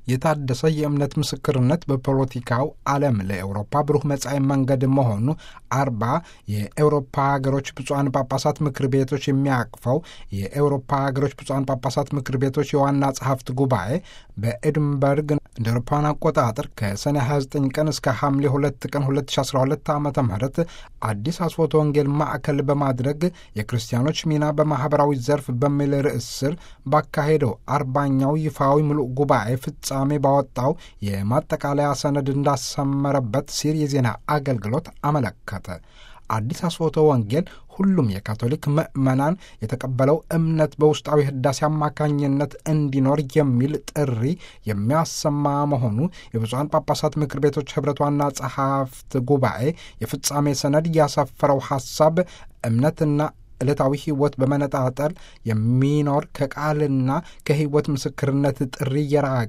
የታደሰ የእምነት ምስክርነት በፖለቲካው ዓለም ለአውሮፓ ብሩህ መጻኢ መንገድ መሆኑ 40 የአውሮፓ ሀገሮች ብፁዓን ጳጳሳት ምክር ቤቶች የሚያቅፈው የአውሮፓ ሀገሮች ብፁዓን ጳጳሳት ምክር ቤቶች የዋና ጸሐፍት ጉባኤ በኤድንበርግ እንደ አውሮፓውያን አቆጣጠር ከሰኔ 29 ቀን እስከ ሐምሌ 2 ቀን 2012 ዓ.ም አዲስ አስፎተ ወንጌል ማዕከል በማድረግ የክርስቲያኖች ሚና በማህበራዊ ዘርፍ በሚል ርዕስ ስር ባካሄደው 40ኛው ይፋዊ ምሉእ ጉባኤ ፍጻሜ ባወጣው የማጠቃለያ ሰነድ እንዳሰመረበት ሲር የዜና አገልግሎት አመለከተ። አዲስ አስፎተ ወንጌል ሁሉም የካቶሊክ ምዕመናን የተቀበለው እምነት በውስጣዊ ህዳሴ አማካኝነት እንዲኖር የሚል ጥሪ የሚያሰማ መሆኑ የብፁዓን ጳጳሳት ምክር ቤቶች ኅብረት ዋና ጸሐፍት ጉባኤ የፍጻሜ ሰነድ ያሰፈረው ሐሳብ እምነትና ዕለታዊ ሕይወት በመነጣጠል የሚኖር ከቃልና ከሕይወት ምስክርነት ጥሪ የራቀ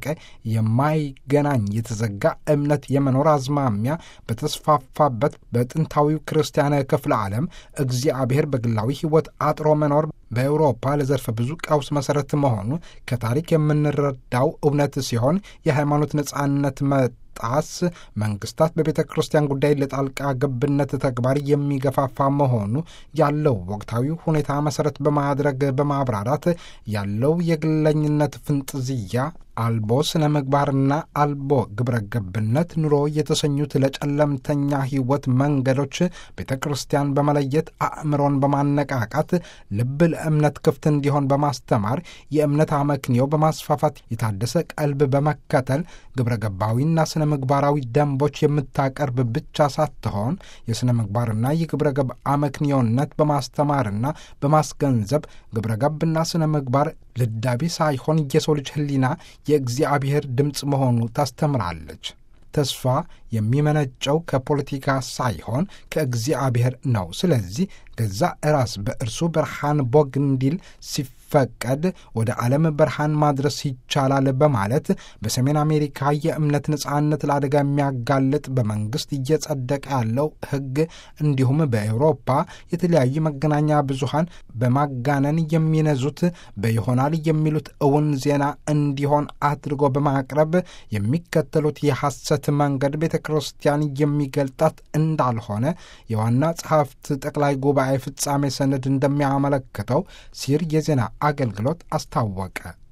የማይገናኝ የተዘጋ እምነት የመኖር አዝማሚያ በተስፋፋበት በጥንታዊው ክርስቲያን ክፍለ ዓለም እግዚአብሔር በግላዊ ሕይወት አጥሮ መኖር በአውሮፓ ለዘርፈ ብዙ ቀውስ መሠረት መሆኑ ከታሪክ የምንረዳው እውነት ሲሆን የሃይማኖት ነጻነት ጣስ መንግስታት በቤተ ክርስቲያን ጉዳይ ለጣልቃ ገብነት ተግባር የሚገፋፋ መሆኑ ያለው ወቅታዊ ሁኔታ መሰረት በማድረግ በማብራራት ያለው የግለኝነት ፍንጥዝያ አልቦ ስነ ምግባርና አልቦ ግብረ ገብነት ኑሮ የተሰኙት ለጨለምተኛ ሕይወት መንገዶች ቤተ ክርስቲያን በመለየት አእምሮን በማነቃቃት ልብ ለእምነት ክፍት እንዲሆን በማስተማር የእምነት አመክንዮ በማስፋፋት የታደሰ ቀልብ በመከተል ግብረ ገባዊና ስነ ምግባራዊ ደንቦች የምታቀርብ ብቻ ሳትሆን የስነ ምግባርና የግብረ ገብ አመክንዮነት በማስተማርና በማስገንዘብ ግብረ ገብና ስነ ምግባር ልዳቢ ሳይሆን የሰው ልጅ ሕሊና የእግዚአብሔር ድምፅ መሆኑ ታስተምራለች። ተስፋ የሚመነጨው ከፖለቲካ ሳይሆን ከእግዚአብሔር ነው። ስለዚህ ገዛ ራስ በእርሱ ብርሃን ቦግ እንዲል ሲፈቀድ ወደ ዓለም ብርሃን ማድረስ ይቻላል በማለት በሰሜን አሜሪካ የእምነት ነጻነት ለአደጋ የሚያጋልጥ በመንግስት እየጸደቀ ያለው ሕግ እንዲሁም በአውሮፓ የተለያዩ መገናኛ ብዙሃን በማጋነን የሚነዙት በይሆናል የሚሉት እውን ዜና እንዲሆን አድርጎ በማቅረብ የሚከተሉት የሐሰት መንገድ ቤተ ክርስቲያን የሚገልጣት እንዳልሆነ የዋና ጸሐፍት ጠቅላይ ጉባኤ ፍጻሜ ሰነድ እንደሚያመለክተው ሲር የዜና አገልግሎት አስታወቀ።